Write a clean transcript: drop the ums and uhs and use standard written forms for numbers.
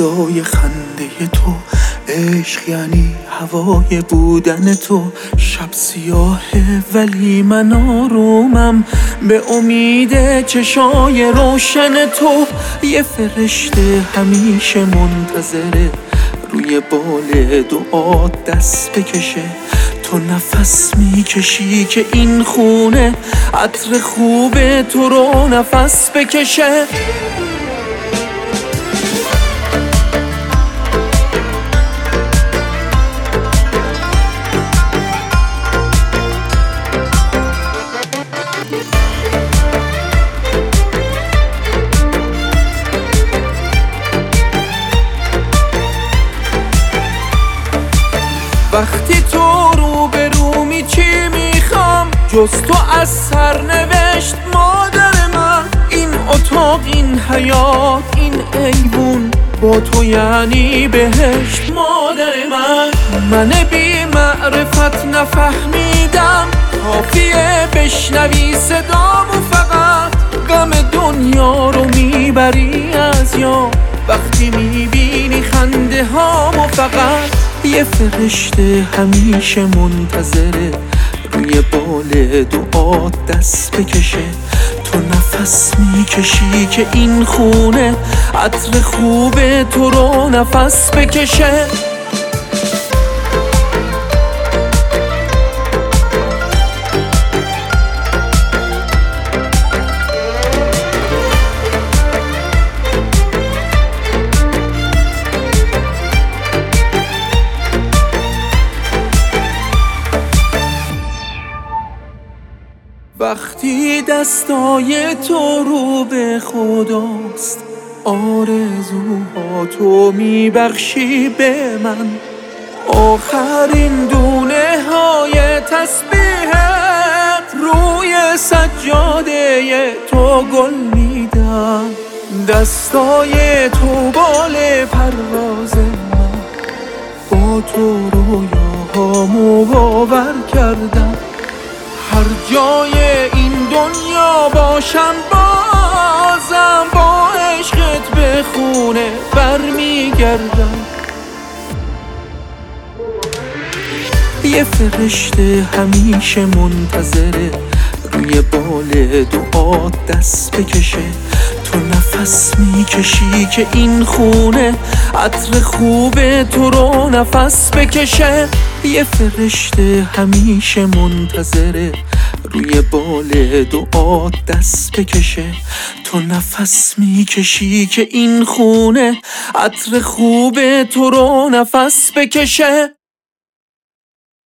صدای خنده تو، عشق یعنی هوای بودن تو. شب سیاهه ولی من آرومم به امید چشای روشن تو. یه فرشته همیشه منتظره روی بال دعات دست بکشه. تو نفس میکشی که این خونه عطر خوب تو رو نفس بکشه. وقتی تو رو به رومی چی میخوام جز تو از سرنوشت مادر من. این اتاق، این حیات، این ایوون با تو یعنی بهشت مادر من بی معرفت نفهمیدم کافیه بشنوی صدامو فقط. غم دنیا رو میبری از یاد وقتی میبینی خنده هامو فقط. یه فرشته همیشه منتظره روی بال دعات دست بکشه. تو نفس میکشی که این خونه عطر خوب تو رو نفس بکشه. وقتی دستای تو رو به خداست آرزوها تو میبخشی به من. آخرین دونه های تسبیحت روی سجاده تو گل میدن. دستای تو بال پرواز من با تو رویاهامو باور کردم. هر جای این دنیا باشم بازم با عشقت به خونه برمیگردم. یه فرشته همیشه منتظره روی بال دعات دست بکشه. تو نفس میکشی که این خونه عطر خوب تو رو نفس بکشه. یه فرشته همیشه منتظره روی بال دعات دست بکشه. تو نفس میکشی که این خونه عطر خوب تو رو نفس بکشه.